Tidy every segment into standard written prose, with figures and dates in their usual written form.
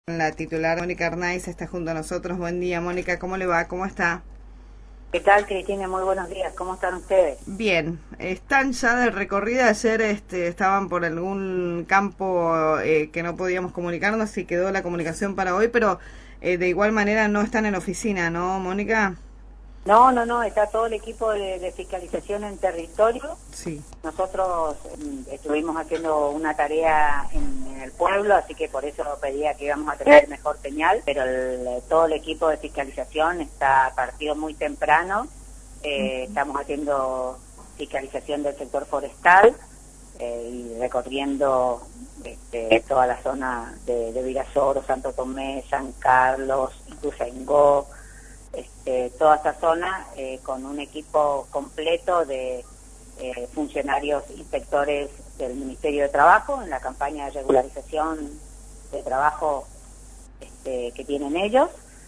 La titular Mónica Arnaiz está junto a nosotros. Buen día, Mónica, ¿cómo le va? ¿Cómo está? ¿Qué tal, Cristina? Muy buenos días. ¿Cómo están ustedes? Bien, están ya de recorrida. Ayer estaban por algún campo que no podíamos comunicarnos y quedó la comunicación para hoy, pero de igual manera no están en oficina, ¿no, Mónica? No. Está todo el equipo de fiscalización en territorio. Sí. Nosotros estuvimos haciendo una tarea en el pueblo, así que por eso pedía que íbamos a tener mejor señal, pero todo el equipo de fiscalización está partido muy temprano. Estamos haciendo fiscalización del sector forestal y recorriendo toda la zona de Virasoro, Santo Tomé, San Carlos, Ituzaingó, toda esta zona con un equipo completo de funcionarios inspectores del Ministerio de Trabajo en la campaña de regularización de trabajo que tienen ellos,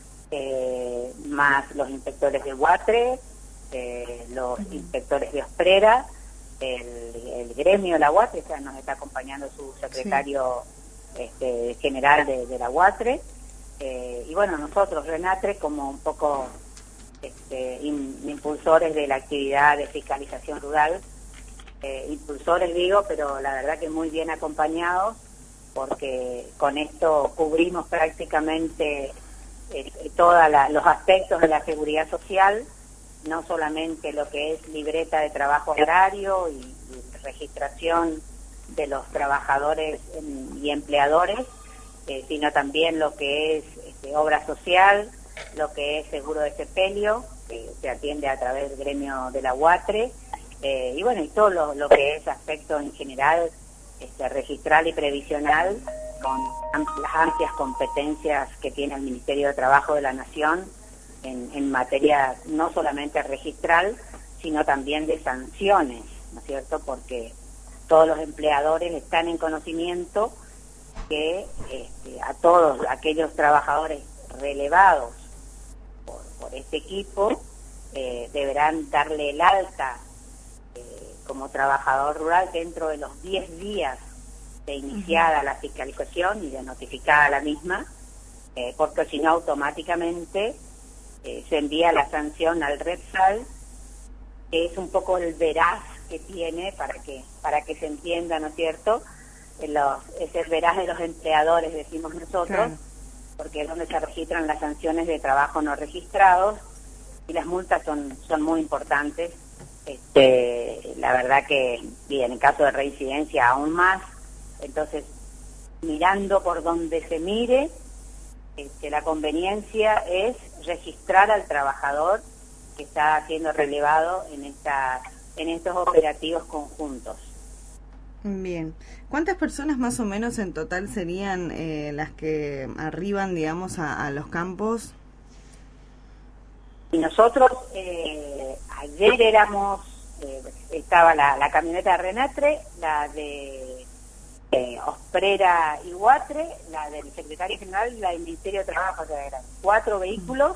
más los inspectores de Huatre, los inspectores de Osprera, el gremio de la Huatre, o sea, nos está acompañando su secretario general de la Huatre, y bueno, nosotros, Renatre, como un poco impulsores de la actividad de fiscalización rural, impulsores digo, pero la verdad que muy bien acompañados, porque con esto cubrimos prácticamente todos los aspectos de la seguridad social, no solamente lo que es libreta de trabajo agrario y registración de los trabajadores y empleadores, sino también lo que es obra social, lo que es seguro de sepelio, que se atiende a través del gremio de la UATRE, y bueno, y todo lo que es aspecto en general registral y previsional, con las amplias competencias que tiene el Ministerio de Trabajo de la Nación en materia no solamente registral, sino también de sanciones, ¿no es cierto? Porque todos los empleadores están en conocimiento que a todos aquellos trabajadores relevados por este equipo deberán darle el alta como trabajador rural dentro de los 10 días de iniciada la fiscalización y de notificada la misma, porque si no automáticamente se envía la sanción al REPSAL, que es un poco el veraz que tiene para que se entienda, ¿no es cierto? Es el veraz de los empleadores, decimos nosotros, claro, porque es donde se registran las sanciones de trabajo no registrados y las multas son muy importantes. La verdad que, bien, en caso de reincidencia aún más. Entonces, mirando por donde se mire, la conveniencia es registrar al trabajador que está siendo relevado en estos operativos conjuntos. Bien. ¿Cuántas personas más o menos en total serían las que arriban, digamos, a los campos? Y nosotros ayer estaba la camioneta de Renatre, la de Osprera y Huatre, la del secretario general y la del Ministerio de Trabajo, o sea, eran 4 vehículos,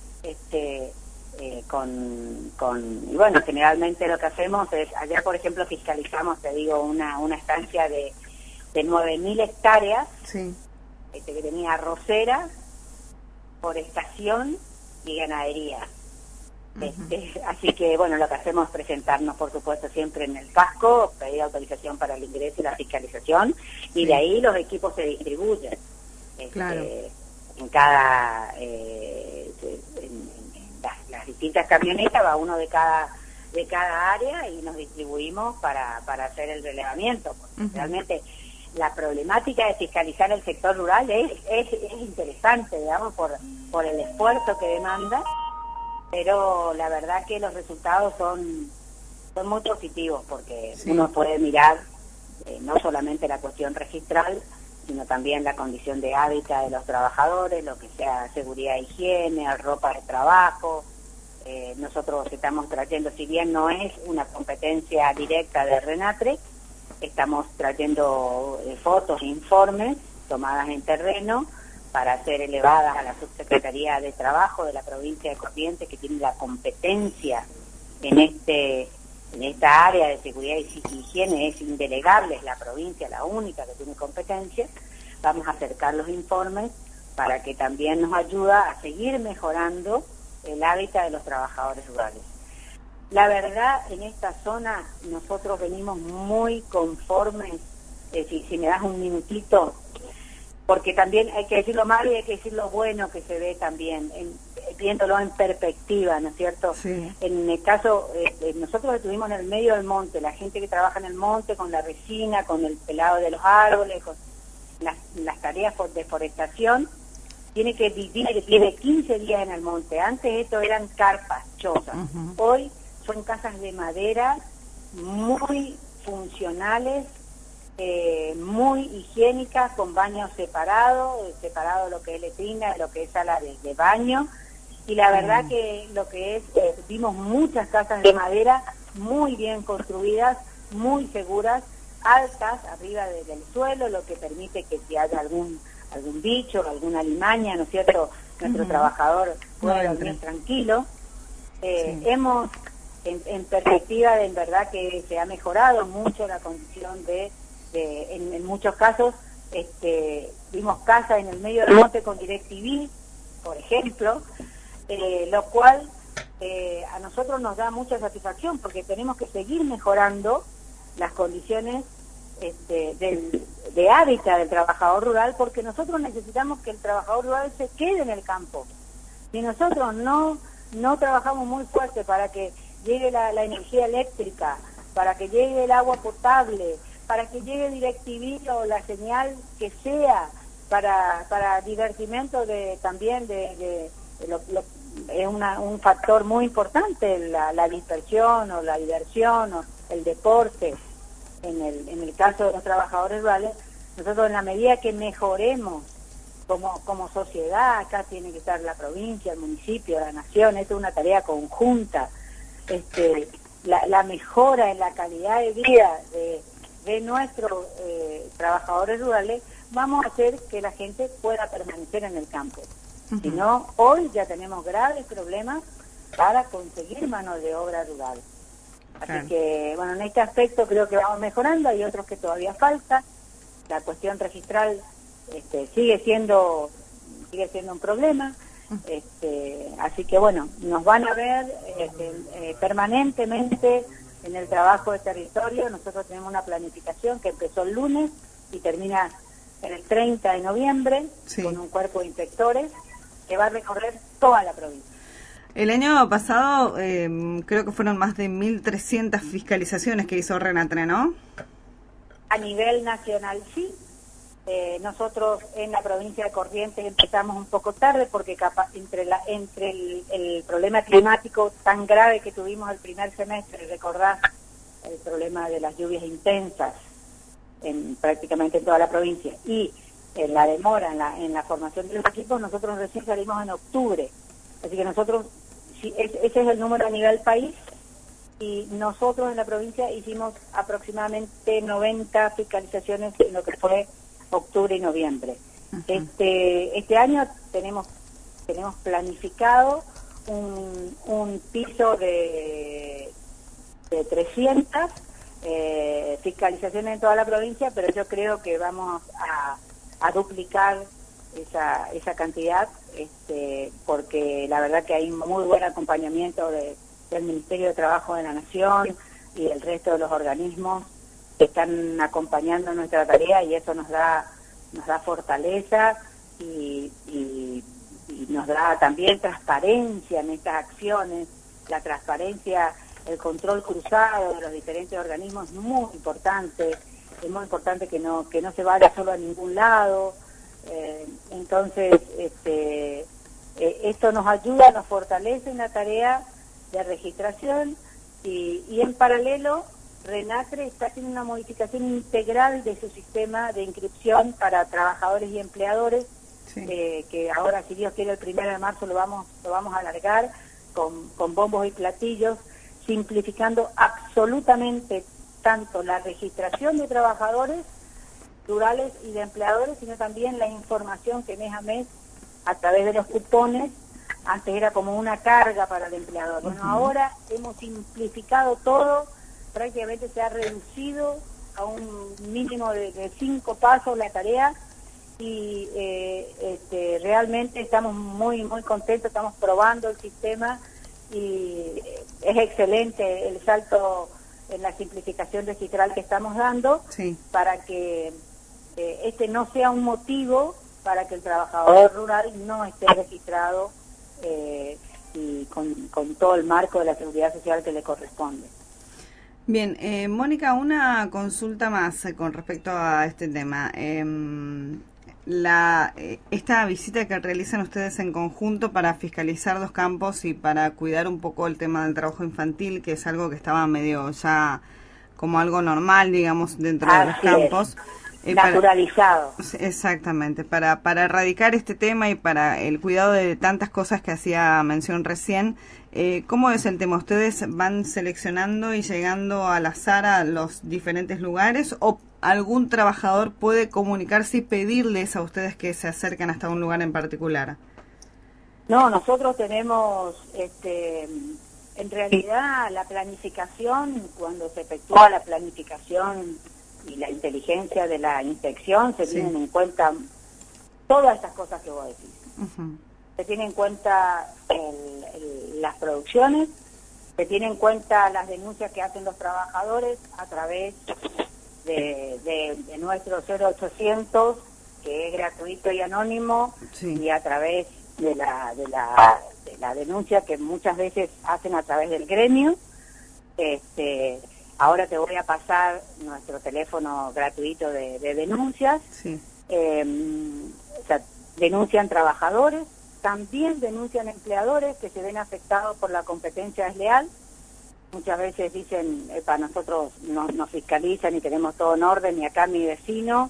y bueno, generalmente lo que hacemos es, ayer por ejemplo fiscalizamos, te digo, una estancia de 9.000 hectáreas, sí, que tenía arrocera, forestación y ganadería. Así que bueno, lo que hacemos es presentarnos por supuesto siempre en el casco, pedir autorización para el ingreso y la fiscalización, y de ahí los equipos se distribuyen claro, en cada en las distintas camionetas, va uno de cada área y nos distribuimos para hacer el relevamiento, porque realmente la problemática de fiscalizar el sector rural es interesante, digamos, por el esfuerzo que demanda, pero la verdad que los resultados son muy positivos, porque sí, uno puede mirar no solamente la cuestión registral, sino también la condición de hábitat de los trabajadores, lo que sea seguridad e higiene, ropa de trabajo. Nosotros estamos trayendo, si bien no es una competencia directa de Renatre, estamos trayendo fotos e informes tomadas en terreno para ser elevadas a la Subsecretaría de Trabajo de la provincia de Corrientes, que tiene la competencia en esta área de seguridad y higiene. Es indelegable, es la provincia la única que tiene competencia. Vamos a acercar los informes para que también nos ayuda a seguir mejorando el hábitat de los trabajadores rurales. La verdad, en esta zona nosotros venimos muy conformes, si me das un minutito, porque también hay que decir lo malo y hay que decir lo bueno que se ve también, viéndolo en perspectiva, ¿no es cierto? Sí. En el caso, nosotros estuvimos en el medio del monte, la gente que trabaja en el monte con la resina, con el pelado de los árboles, con las tareas de forestación, tiene que vivir, tiene 15 días en el monte. Antes esto eran carpas, chozas. Hoy son casas de madera muy funcionales, muy higiénicas, con baños separados, separado lo que es letrina de lo que es sala de baño. Y la verdad que lo que es, vimos muchas casas de madera muy bien construidas, muy seguras, altas, arriba del suelo, lo que permite que si haya algún bicho, alguna alimaña, ¿no es cierto?, nuestro trabajador pueda dormir tranquilo. Hemos, en perspectiva, de en verdad que se ha mejorado mucho la condición en muchos casos, vimos casas en el medio del monte con DirecTV, por ejemplo, lo cual a nosotros nos da mucha satisfacción, porque tenemos que seguir mejorando las condiciones de hábitat del trabajador rural, porque nosotros necesitamos que el trabajador rural se quede en el campo. Si nosotros no trabajamos muy fuerte para que llegue la energía eléctrica, para que llegue el agua potable, para que llegue DirecTV o la señal que sea para divertimento también es un factor muy importante la dispersión o la diversión o el deporte. En el caso de los trabajadores rurales, nosotros en la medida que mejoremos como sociedad, acá tiene que estar la provincia, el municipio, la nación, esto es una tarea conjunta, la mejora en la calidad de vida de nuestros trabajadores rurales, vamos a hacer que la gente pueda permanecer en el campo. Si no, hoy ya tenemos graves problemas para conseguir mano de obra rural. Así que, bueno, en este aspecto creo que vamos mejorando, hay otros que todavía falta. La cuestión registral sigue siendo un problema. Así que, bueno, nos van a ver permanentemente en el trabajo de territorio. Nosotros tenemos una planificación que empezó el lunes y termina el 30 de noviembre, con un cuerpo de inspectores que va a recorrer toda la provincia. El año pasado creo que fueron más de 1.300 fiscalizaciones que hizo Renatre, ¿no? A nivel nacional sí. Nosotros en la provincia de Corrientes empezamos un poco tarde porque entre el problema climático tan grave que tuvimos el primer semestre, recordás el problema de las lluvias intensas prácticamente en toda la provincia, y la demora en la formación de los equipos, nosotros recién salimos en octubre. Así que nosotros, ese es el número a nivel país, y nosotros en la provincia hicimos aproximadamente 90 fiscalizaciones en lo que fue octubre y noviembre. Este año tenemos planificado un piso de 300 fiscalizaciones en toda la provincia, pero yo creo que vamos a duplicar esa cantidad, porque la verdad que hay muy buen acompañamiento del Ministerio de Trabajo de la Nación y el resto de los organismos que están acompañando nuestra tarea, y eso nos da fortaleza y nos da también transparencia en estas acciones. La transparencia, el control cruzado de los diferentes organismos es muy importante. Es muy importante que no se vaya solo a ningún lado. Entonces, esto nos ayuda, nos fortalece en la tarea de registración, y en paralelo Renatre está haciendo una modificación integral de su sistema de inscripción para trabajadores y empleadores, que ahora, si Dios quiere, el 1 de marzo lo vamos a alargar con bombos y platillos, simplificando absolutamente tanto la registración de trabajadores rurales y de empleadores, sino también la información que mes a mes, a través de los cupones. Antes era como una carga para el empleador. Bueno, ahora hemos simplificado todo, prácticamente se ha reducido a un mínimo de 5 pasos la tarea, y realmente estamos muy contentos, estamos probando el sistema y es excelente el salto en la simplificación registral que estamos dando, Sí. para que este no sea un motivo para que el trabajador rural no esté registrado y con todo el marco de la seguridad social que le corresponde. Bien, Mónica, una consulta más con respecto a este tema. Esta visita que realizan ustedes en conjunto para fiscalizar los campos y para cuidar un poco el tema del trabajo infantil, que es algo que estaba medio ya como algo normal, digamos, dentro de los campos. Naturalizado. Exactamente, para erradicar este tema y para el cuidado de tantas cosas que hacía mención recién. ¿Cómo es el tema? ¿Ustedes van seleccionando y llegando al azar a los diferentes lugares o algún trabajador puede comunicarse y pedirles a ustedes que se acerquen hasta un lugar en particular? No, nosotros tenemos, en realidad la planificación, cuando se efectúa la planificación y la inteligencia de la inspección, se tienen en cuenta todas estas cosas que vos decís. Uh-huh. Se tiene en cuenta las producciones, se tiene en cuenta las denuncias que hacen los trabajadores a través de nuestro 0800, que es gratuito y anónimo, y a través de la denuncia que muchas veces hacen a través del gremio. Ahora te voy a pasar nuestro teléfono gratuito de denuncias. Sí. O sea, denuncian trabajadores, también denuncian empleadores que se ven afectados por la competencia desleal. Muchas veces dicen, para nosotros nos fiscalizan y tenemos todo en orden, y acá mi vecino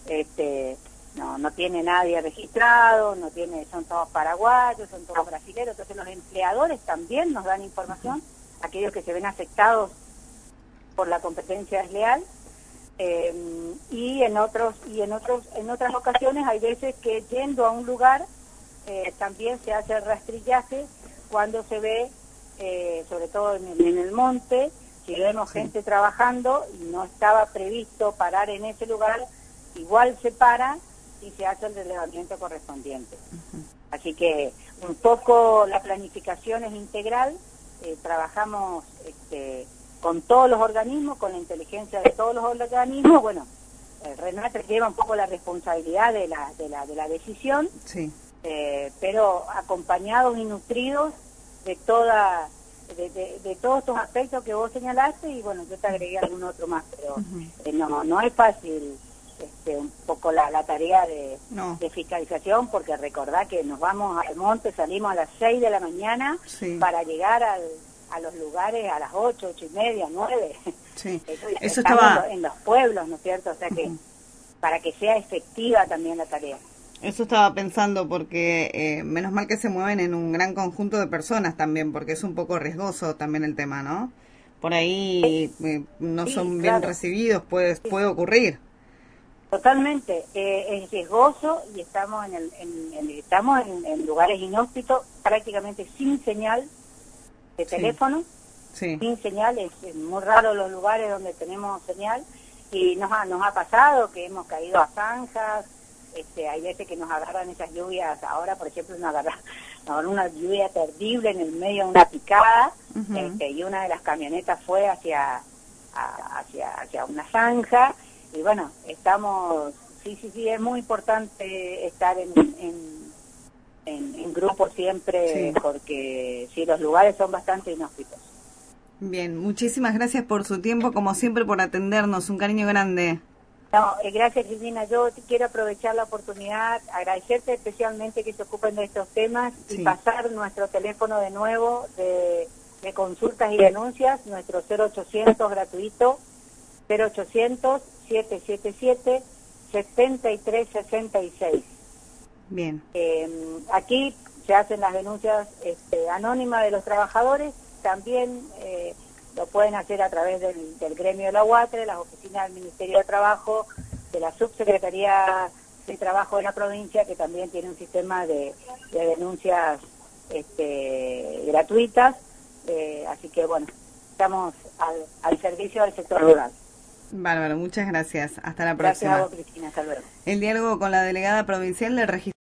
no tiene nadie registrado, son todos paraguayos, son todos brasileños. Entonces los empleadores también nos dan información, aquellos que se ven afectados por la competencia desleal. Y en otras ocasiones hay veces que yendo a un lugar también se hace el rastrillaje cuando se ve, sobre todo en el monte, si vemos gente trabajando y no estaba previsto parar en ese lugar, igual se para y se hace el relevamiento correspondiente. Así que un poco la planificación es integral, trabajamos con todos los organismos, con la inteligencia de todos los organismos. Bueno, Renata lleva un poco la responsabilidad de la decisión, sí. Pero acompañados y nutridos de todos estos aspectos que vos señalaste, y bueno, yo te agregué algún otro más, pero no es fácil un poco la tarea de fiscalización, porque recordá que nos vamos al monte, salimos a las 6 de la mañana para llegar a los lugares a las 8, 8:30, 9. Sí. Eso estaba en los pueblos, ¿no es cierto? O sea que para que sea efectiva también la tarea. Eso estaba pensando, porque menos mal que se mueven en un gran conjunto de personas también, porque es un poco riesgoso también el tema, ¿no? Por ahí no son bien recibidos, puede ocurrir. Totalmente, es riesgoso, y estamos en lugares inhóspitos, prácticamente sin señal de teléfono, sin señal. Es muy raro los lugares donde tenemos señal, y nos ha pasado que hemos caído a zanjas. Hay veces que nos agarran esas lluvias. Ahora, por ejemplo, nos agarró una lluvia terrible en el medio de una picada, y una de las camionetas fue hacia una zanja. Y bueno, estamos, sí, es muy importante estar en grupo siempre, porque los lugares son bastante inhóspitos. Bien, muchísimas gracias por su tiempo, como siempre, por atendernos. Un cariño grande. No, gracias, Cristina. Yo quiero aprovechar la oportunidad, agradecerte especialmente que se ocupen de estos temas, y pasar nuestro teléfono de nuevo de consultas y denuncias, nuestro 0800 gratuito, 0800-777-7366. Bien. Aquí se hacen las denuncias anónimas de los trabajadores. También lo pueden hacer a través del gremio de la UATRE, las oficinas del Ministerio de Trabajo, de la Subsecretaría de Trabajo de la provincia, que también tiene un sistema de denuncias gratuitas. Así que bueno, estamos al servicio del sector rural. Bárbaro, muchas gracias. Hasta la Gracias próxima. a vos, Cristina. Hasta luego. El diálogo con la delegada provincial del registro.